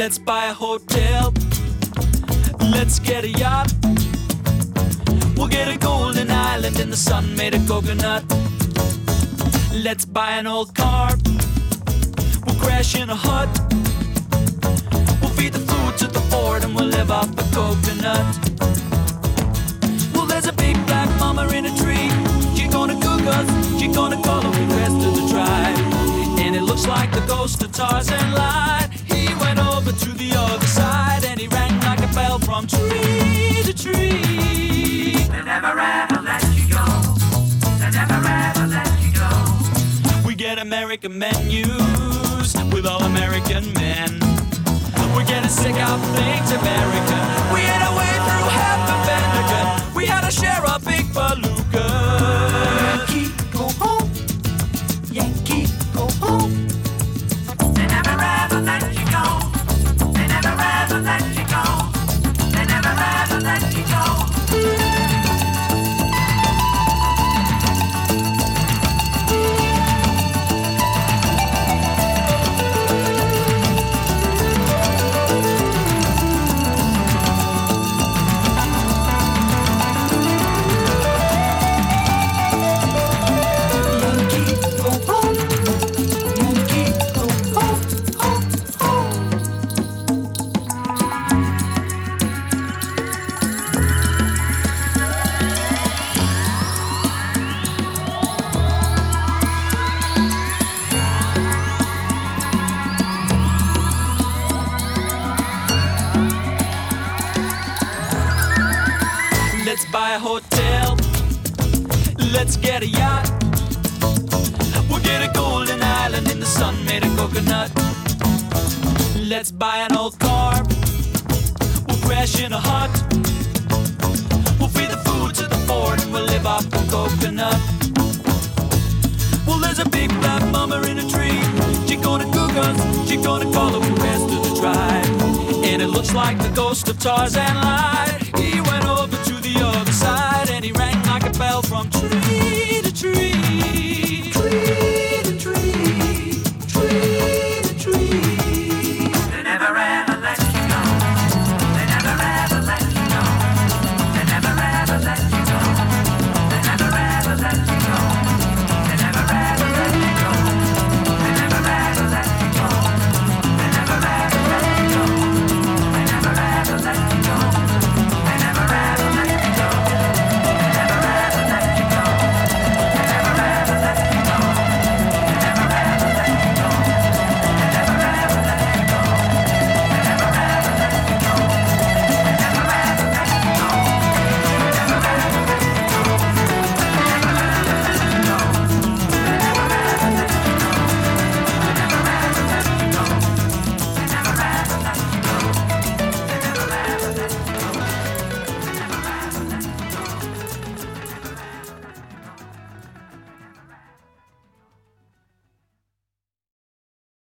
Let's buy a hotel. Let's get a yacht. We'll get a golden island in the sun made of coconut. Let's buy an old car. We'll crash in a hut. We'll feed the food to the Ford and we'll live off the coconut. Well, there's a big black mama in a tree. She's gonna cook us. She's gonna call up the rest of the tribe. And it looks like the ghost of Tarzan lied. He went over to the other side and he rang like a bell from tree to tree. They never ever let you go. They never ever let you go. We get American menus with all American men. We're getting sick of things American. We ate our way through half of Bendigo. We had to share a big palooka. Yankee, go home. Yankee, go home. They never ever let you go. They never ever let you go. They never ever let you go. Let's buy a hotel. Let's get a yacht. We'll get a golden island in the sun made of coconut. Let's buy an old car. We'll crash in a hut. We'll feed the food to the Ford and we'll live off the coconut. Well, there's a big black mama in a tree. She's gonna cook us. She's gonna call up the rest of the tribe. And it looks like the ghost of Tarzan lied.